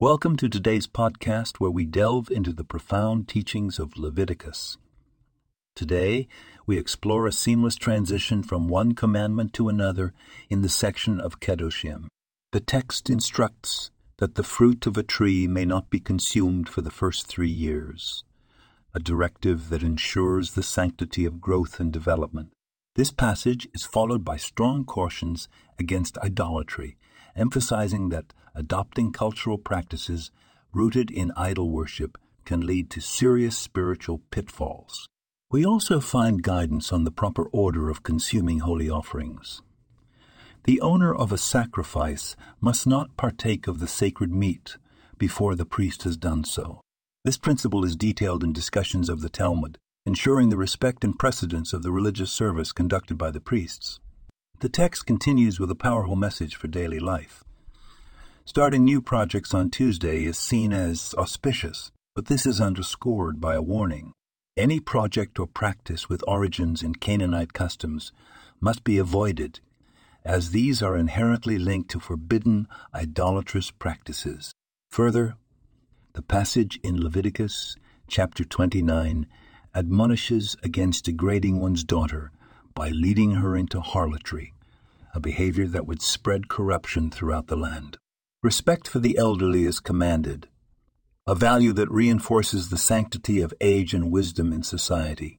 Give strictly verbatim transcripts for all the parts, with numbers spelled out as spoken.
Welcome to today's podcast where we delve into the profound teachings of Leviticus. Today, we explore a seamless transition from one commandment to another in the section of Kedoshim. The text instructs that the fruit of a tree may not be consumed for the first three years, a directive that ensures the sanctity of growth and development. This passage is followed by strong cautions against idolatry, emphasizing that adopting cultural practices rooted in idol worship can lead to serious spiritual pitfalls. We also find guidance on the proper order of consuming holy offerings. The owner of a sacrifice must not partake of the sacred meat before the priest has done so. This principle is detailed in discussions of the Talmud, ensuring the respect and precedence of the religious service conducted by the priests. The text continues with a powerful message for daily life. Starting new projects on Tuesday is seen as auspicious, but this is underscored by a warning. Any project or practice with origins in Canaanite customs must be avoided, as these are inherently linked to forbidden idolatrous practices. Further, the passage in Leviticus chapter twenty-nine admonishes against degrading one's daughter by leading her into harlotry, a behavior that would spread corruption throughout the land. Respect for the elderly is commanded, a value that reinforces the sanctity of age and wisdom in society.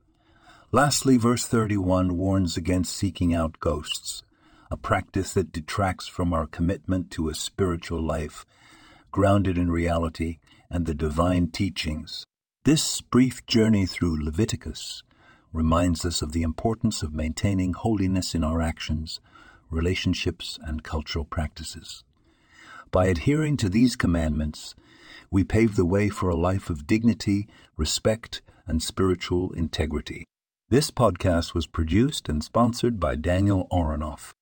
Lastly, verse thirty-one warns against seeking out ghosts, a practice that detracts from our commitment to a spiritual life grounded in reality and the divine teachings. This brief journey through Leviticus reminds us of the importance of maintaining holiness in our actions, relationships, and cultural practices. By adhering to these commandments, we pave the way for a life of dignity, respect, and spiritual integrity. This podcast was produced and sponsored by Daniel Aronoff.